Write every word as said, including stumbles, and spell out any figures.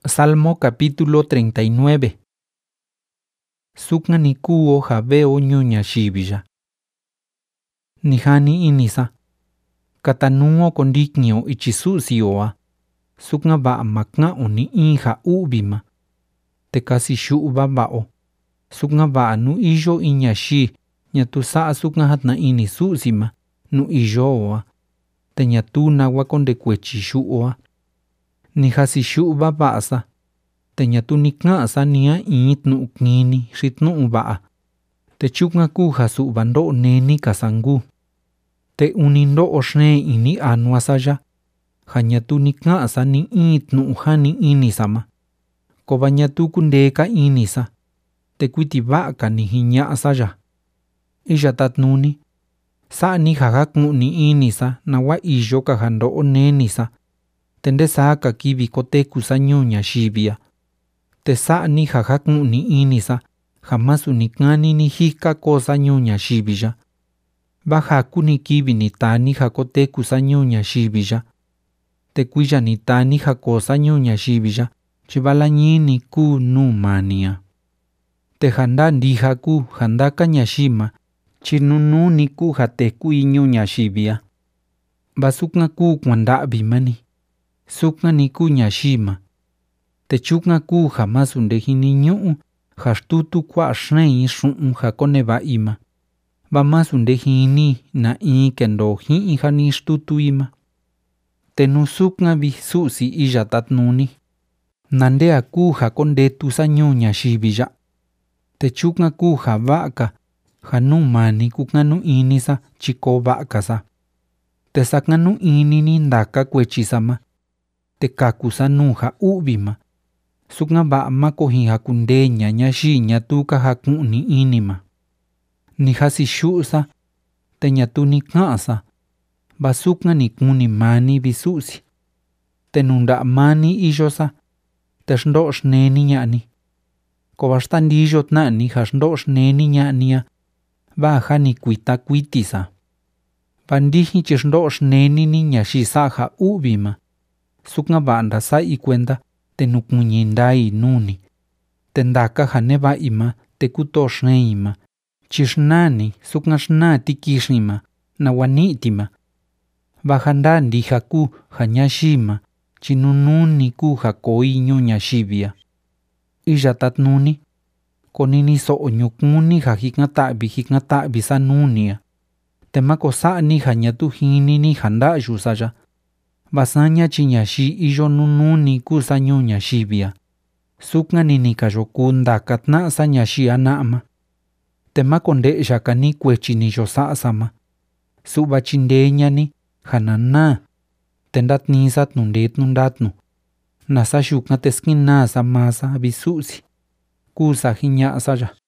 Salmo capítulo treinta y nueve. Sukna ni kuo javeo ñuña shibilla. Nihani inisa. Katanuo kondiknio ichisusioa. Sukna ba makna oni inja ubima. Te kasi shuba bao. Sukna ba nu ijo inyashi. Nyatusa sukna hatna ini susima. Nu ijoa. Te nyatuna wakondekwechi shuoa. Ni hasi shuba basa. Te nyatu nikasa nia itnu uknini shitnu baa. Te chukna ku hasu bando neni kasangu. Te unindo oshne ini anuasaya. Hanyatu nikasa ni itnu hani inisama. Kobanyatu kundeka inisa. Te kwiti baka ni hinyasaya. Isha tatnuni. Sa ni hagakmu ni inisa na wa ijo kahando nenisa. Tende saka kibi koteku sa ñuña shibia. Te sa ni hagakmu ni inisa. Jamás unikani ni hika kosa ñuña shibia. Bajaku ni kibi ni tani hakoteku sa ñuña shibia. Te kuya ni tani hakosa ñuña shibia. Chibala ni ku nu mania. Te handa ndihaku handa kanyashima. Chinunu ni ku hateku i ñuña shibia. Basukna ku kwanda bimani. Sukna ni ku nyashima. Te chukna ku jamás undehini ñuu. Hashtutu kwa shnei shun hakoneba ima. Bamas undehini na i kendo hi hani shtutu ima. Te nu sukna bi susi iya tatnuni. Nandea ku hakondetu sa ñuña shibia. Te chukna ku habaka. Hanu mani kukanu inisa chiko bakasa. Te sakanu inini ndaka kwechisama. Te kakusa nuha ubima. Sukna ba makohi hakundeña nyashi nyatuka hakuni inima. Ni hasi shusa. Te nyatu ni kasa. Basukna ni kuni mani bisusi. Te nunda mani ijosa. Te shndo shneni nyani. Kobashtandijot nani hashndo shneni nyania. Baja ni kuita kuitisa. Bandihi chishndo shneni ni nyashisaha ubima. Sukna banda sa i kwenda te nukunyindai nuni. Tendaka haneba ima te kuto shneima. Chishnani sukna shna tikishima na wanitima. Bajanda ndihaku hanyashima. Chinununi ku hakoi ñuña shibia. Iya tatnuni. Konini so onyukuni hajiknatabi hiknatabi sa nunia. Temako sa ni hanyatu hini ni handa yusaya. Basanya chinyashi iyo nununi kusa ñuña shibia. Sukna nini kayokunda katna sa nyashi anama. Tema konde shakani kwechi ni yosasama. Suba chindeñani hanana. Tendat nisat nundet nundatnu. Nasa shukna teskina sa masa bisusi. Kusa hinya saya.